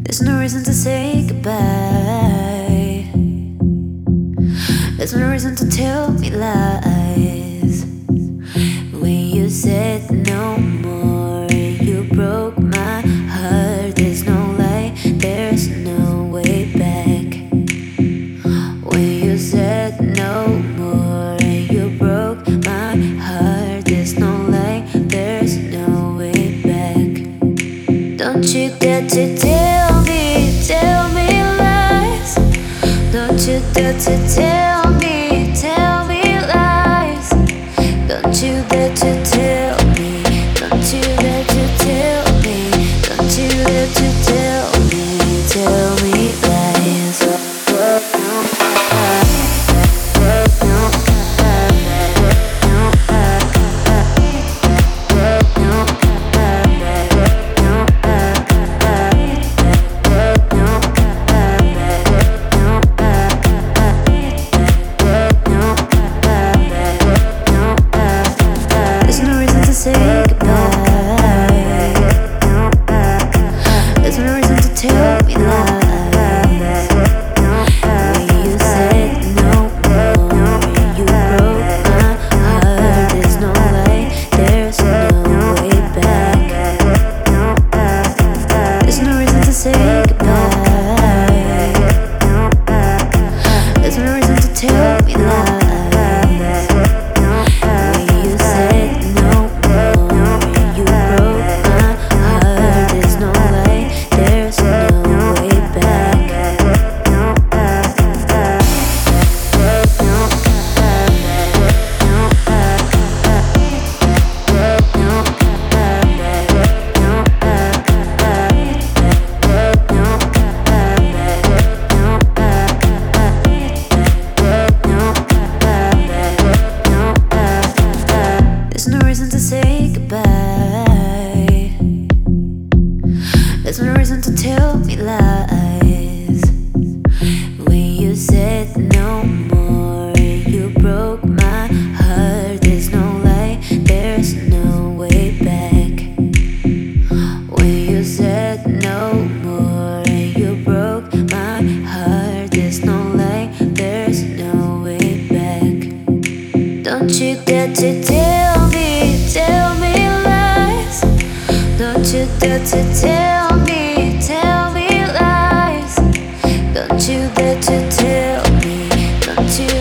There's no reason to say goodbye. There's no reason to tell me lies. When you said no more, you broke my heart. There's no lie, there's no way back. When you said no more, you broke my heart. There's no lie, there's no way back. Don't you dare to tell me lies. Don't you dare to tell me lies. Don't you dare to tell me, don't you dare to tell me, don't you dare to tell me lies. There's no reason to say goodbye. There's no reason to tell me lies. When you said no more, you broke my heart. There's no lie, there's no way back. There's no reason to say goodbye. There's no reason to tell me lies. There's no reason to say goodbye. There's no reason to tell me lies. When you said no more, you broke my heart. There's no lie, there's no way back. When you said no more, you broke my heart. There's no lie, there's no way back. Don't you dare to tell me lies. Don't you dare to tell me lies. Don't you dare to tell me, don't you